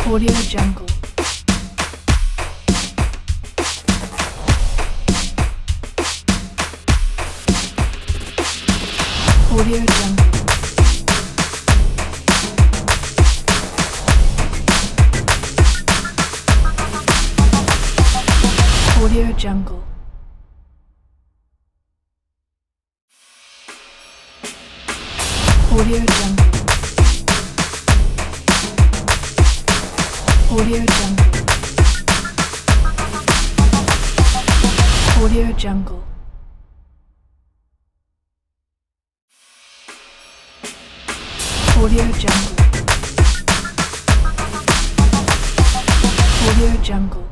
Audio Jungle. Audio Jungle. Audio Jungle. Audio Jungle. Audio Jungle. Audio Jungle. Audio Jungle. Audio Jungle.